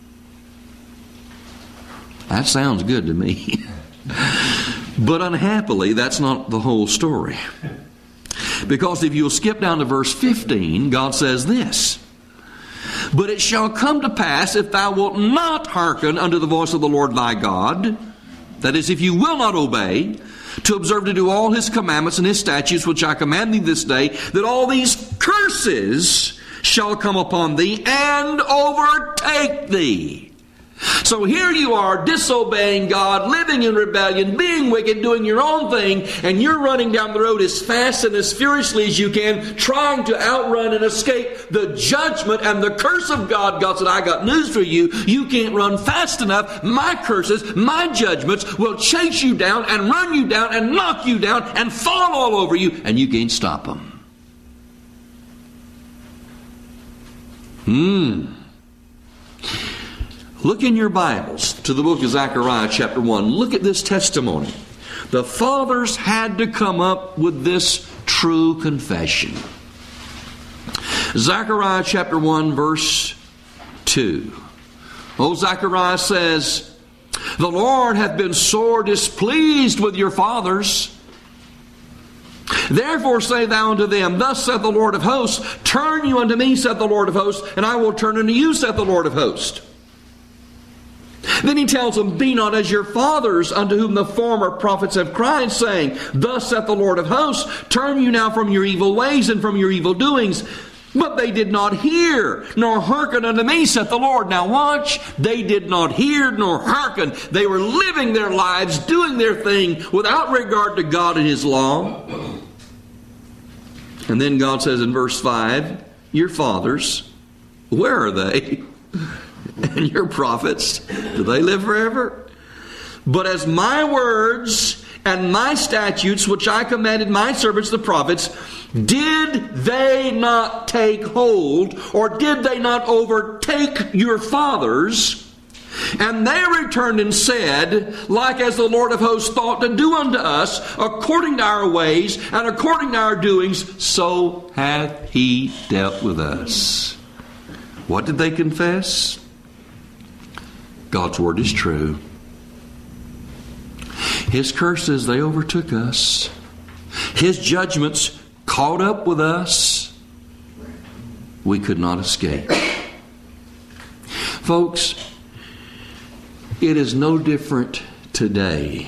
That sounds good to me. But unhappily, that's not the whole story. Because if you'll skip down to verse fifteen, God says this, "But it shall come to pass, if thou wilt not hearken unto the voice of the Lord thy God," that is, if you will not obey, "to observe to do all his commandments and his statutes, which I command thee this day, that all these curses shall come upon thee and overtake thee." So here you are disobeying God, living in rebellion, being wicked, doing your own thing, and you're running down the road as fast and as furiously as you can, trying to outrun and escape the judgment and the curse of God. God said, I got news for you. You can't run fast enough. My curses, my judgments will chase you down and run you down and knock you down and fall all over you, and you can't stop them. Hmm. Look in your Bibles to the book of Zechariah chapter one. Look at this testimony. The fathers had to come up with this true confession. Zechariah chapter one verse two. Oh, Zechariah says, "The Lord hath been sore displeased with your fathers. Therefore say thou unto them, Thus saith the Lord of hosts, Turn you unto me, saith the Lord of hosts, and I will turn unto you, saith the Lord of hosts." Then he tells them, "Be not as your fathers, unto whom the former prophets have cried, saying, Thus saith the Lord of hosts, Turn you now from your evil ways and from your evil doings. But they did not hear, nor hearken unto me, saith the Lord." Now watch. They did not hear nor hearken. They were living their lives, doing their thing, without regard to God and his law. And then God says in verse five, "Your fathers, where are they? And your prophets, do they live forever? But as my words and my statutes, which I commanded my servants the prophets, did they not take hold, or did they not overtake your fathers? And they returned and said, Like as the Lord of hosts thought to do unto us, according to our ways and according to our doings, so hath he dealt with us." What did they confess? God's word is true. His curses, they overtook us. His judgments caught up with us. We could not escape. Folks, it is no different today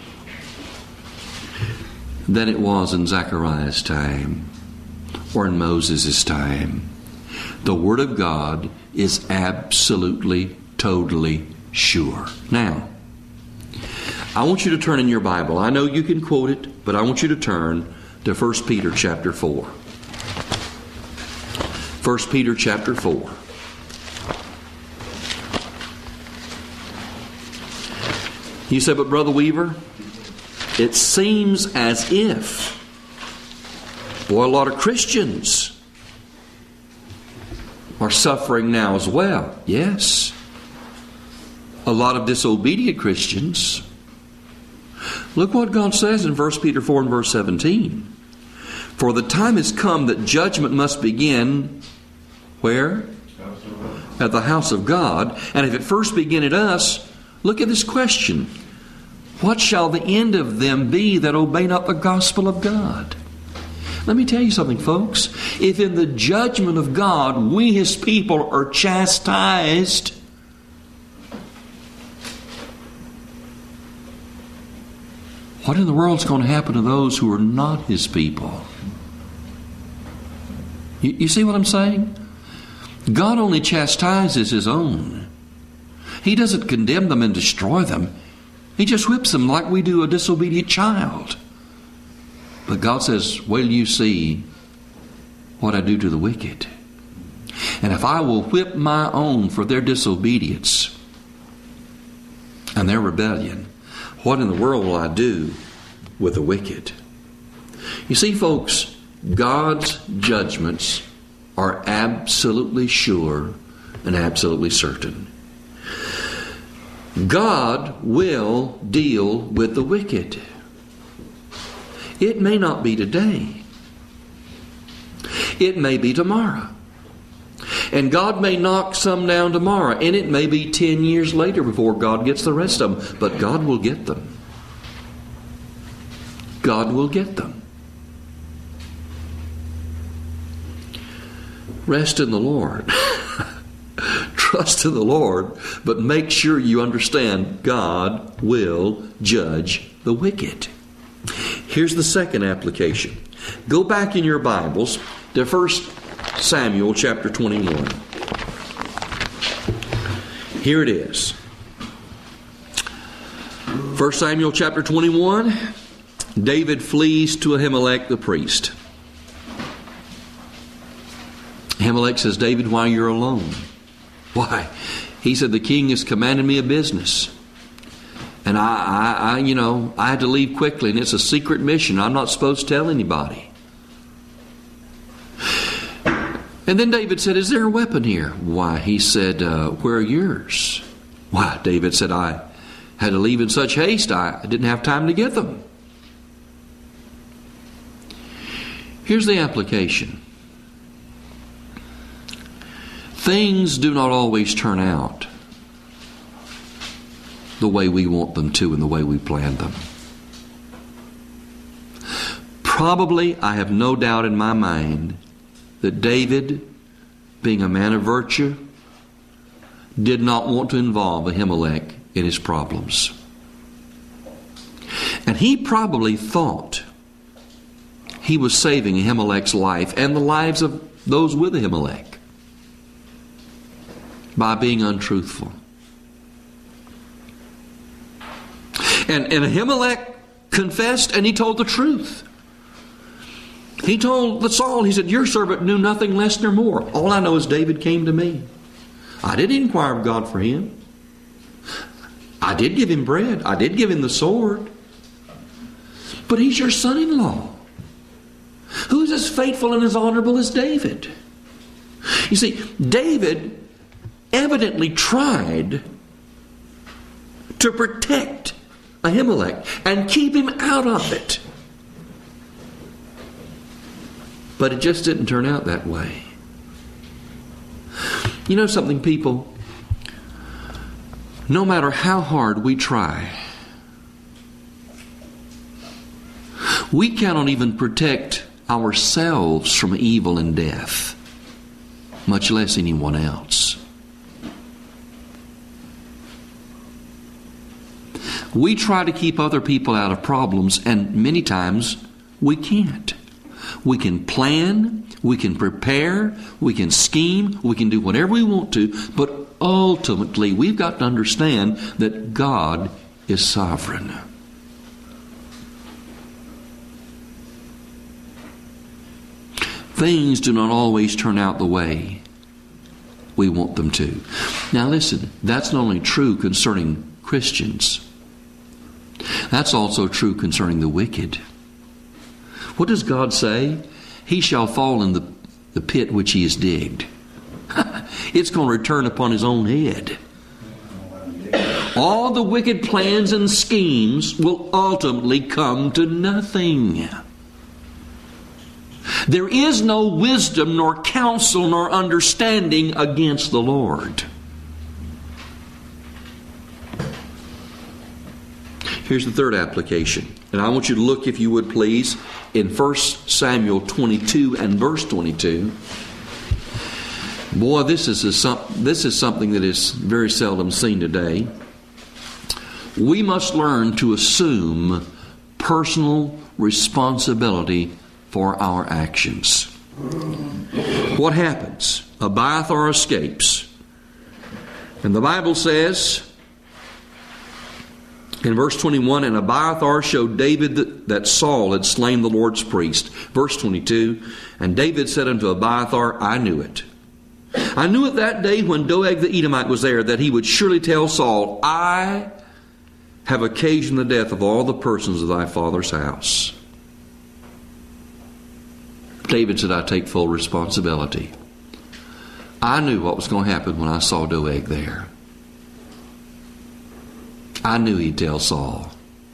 than it was in Zechariah's time or in Moses' time. The Word of God is absolutely, totally sure. Now, I want you to turn in your Bible. I know you can quote it, but I want you to turn to First Peter chapter four. First Peter chapter four. You say, but Brother Weaver, it seems as if, boy, a lot of Christians are suffering now as well. Yes. A lot of disobedient Christians. Look what God says in First Peter four and verse seventeen. For the time has come that judgment must begin, where? At the house of God. And if it first begin at us, look at this question. What shall the end of them be that obey not the gospel of God? Let me tell you something, folks. If in the judgment of God we, His people, are chastised, what in the world is going to happen to those who are not His people? You, you see what I'm saying? God only chastises His own. He doesn't condemn them and destroy them. He just whips them like we do a disobedient child. But God says, wait till you see what I do to the wicked. And if I will whip my own for their disobedience and their rebellion, what in the world will I do with the wicked? You see, folks, God's judgments are absolutely sure and absolutely certain. God will deal with the wicked. It may not be today. It may be tomorrow. And God may knock some down tomorrow, and it may be ten years later before God gets the rest of them. But God will get them. God will get them. Rest in the Lord. Trust in the Lord, but make sure you understand God will judge the wicked. Here's the second application. Go back in your Bibles to First Samuel chapter twenty-one. Here it is. First Samuel chapter twenty-one. David flees to Ahimelech the priest. Ahimelech says, David, why you're alone? Why? He said, the king has commanded me a business. And I, I, I, you know, I had to leave quickly, and it's a secret mission. I'm not supposed to tell anybody. And then David said, is there a weapon here? Why? He said, uh, where are yours? Why? David said, I had to leave in such haste, I, I didn't have time to get them. Here's the application. Things do not always turn out the way we want them to and the way we planned them. Probably, I have no doubt in my mind that David, being a man of virtue, did not want to involve Ahimelech in his problems. And he probably thought he was saving Ahimelech's life and the lives of those with Ahimelech by being untruthful. And, and Ahimelech confessed and he told the truth. He told the Saul, he said, your servant knew nothing less nor more. All I know is David came to me. I didn't inquire of God for him. I did give him bread. I did give him the sword. But he's your son-in-law. Who's as faithful and as honorable as David? You see, David evidently tried to protect Ahimelech and keep him out of it. But it just didn't turn out that way. You know something, people? No matter how hard we try, we cannot even protect ourselves from evil and death, much less anyone else. We try to keep other people out of problems, and many times we can't. We can plan, we can prepare, we can scheme, we can do whatever we want to, but ultimately we've got to understand that God is sovereign. Things do not always turn out the way we want them to. Now listen, that's not only true concerning Christians. That's also true concerning the wicked. What does God say? He shall fall in the, the pit which he has digged. It's going to return upon his own head. All the wicked plans and schemes will ultimately come to nothing. There is no wisdom, nor counsel, nor understanding against the Lord. Here's the third application. And I want you to look, if you would please, in First Samuel twenty-two and verse twenty-two. Boy, this is, a, this is something that is very seldom seen today. We must learn to assume personal responsibility for our actions. What happens? Abiathar escapes. And the Bible says in verse twenty-one, and Abiathar showed David that, that Saul had slain the Lord's priest. Verse twenty-two, and David said unto Abiathar, I knew it. I knew it that day when Doeg the Edomite was there, that he would surely tell Saul, I have occasioned the death of all the persons of thy father's house. David said, I take full responsibility. I knew what was going to happen when I saw Doeg there. I knew he'd tell Saul.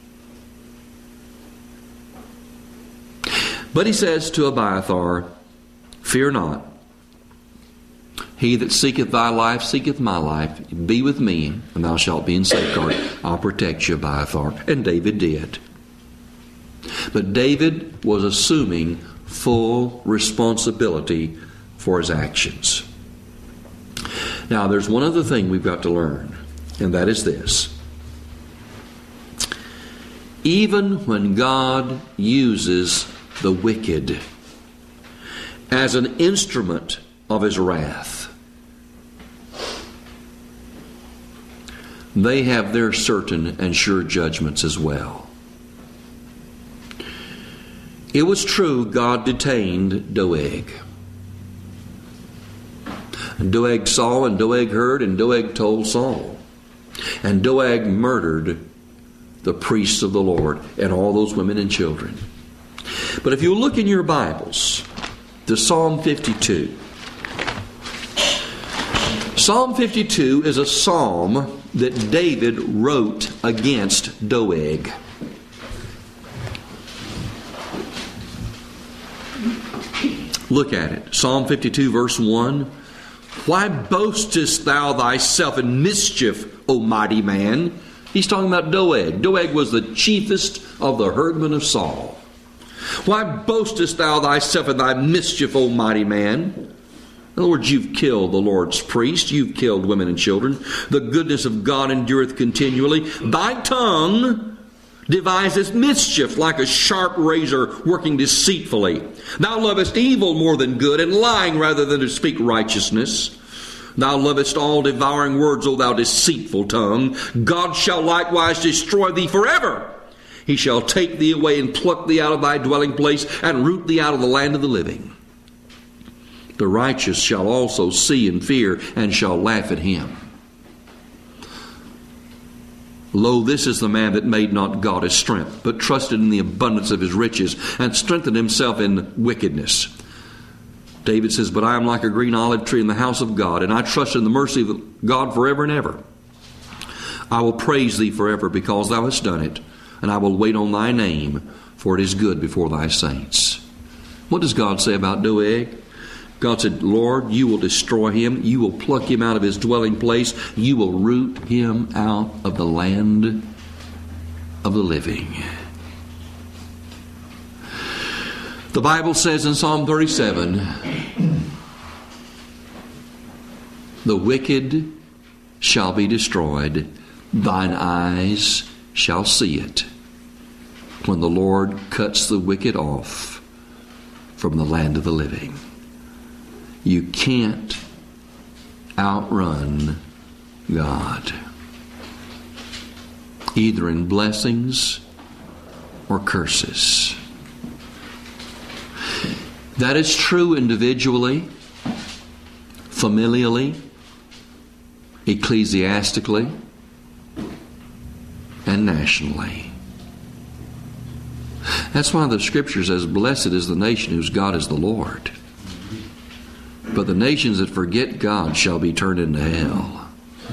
But he says to Abiathar, fear not. He that seeketh thy life seeketh my life. Be with me, and thou shalt be in safeguard. I'll protect you, Abiathar. And David did. But David was assuming full responsibility for his actions. Now, there's one other thing we've got to learn, and that is this. Even when God uses the wicked as an instrument of his wrath, they have their certain and sure judgments as well. It was true God detained Doeg. And Doeg saw, and Doeg heard, and Doeg told Saul. And Doeg murdered the priests of the Lord and all those women and children. But if you look in your Bibles to Psalm fifty-two. Psalm fifty-two is a psalm that David wrote against Doeg. Look at it. Psalm fifty-two verse one. Why boastest thou thyself in mischief, O mighty man? He's talking about Doeg. Doeg was the chiefest of the herdmen of Saul. Why boastest thou thyself in thy mischief, O mighty man? In other words, you've killed the Lord's priest. You've killed women and children. The goodness of God endureth continually. Thy tongue deviseth mischief like a sharp razor working deceitfully. Thou lovest evil more than good, and lying rather than to speak righteousness. Thou lovest all devouring words, O thou deceitful tongue. God shall likewise destroy thee forever. He shall take thee away and pluck thee out of thy dwelling place and root thee out of the land of the living. The righteous shall also see and fear and shall laugh at him. Lo, this is the man that made not God his strength, but trusted in the abundance of his riches, and strengthened himself in wickedness. David says, but I am like a green olive tree in the house of God, and I trust in the mercy of God forever and ever. I will praise thee forever because thou hast done it, and I will wait on thy name, for it is good before thy saints. What does God say about Doeg? God said, Lord, you will destroy him. You will pluck him out of his dwelling place. You will root him out of the land of the living. The Bible says in Psalm thirty-seven, the wicked shall be destroyed. Thine eyes shall see it when the Lord cuts the wicked off from the land of the living. You can't outrun God, either in blessings or curses. That is true individually, familially, ecclesiastically, and nationally. That's why the Scripture says, blessed is the nation whose God is the Lord. But the nations that forget God shall be turned into hell.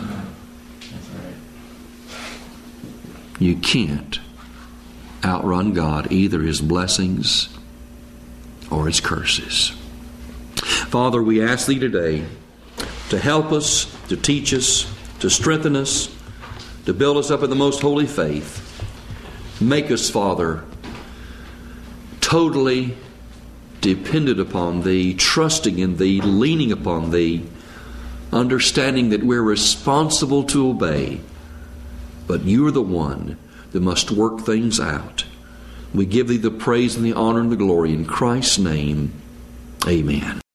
You can't outrun God, either His blessings or His curses. Father, we ask Thee today to help us, to teach us, to strengthen us, to build us up in the most holy faith. Make us, Father, totally dependent upon Thee, trusting in Thee, leaning upon Thee, understanding that we're responsible to obey, but You're the one that must work things out. We give Thee the praise and the honor and the glory in Christ's name. Amen.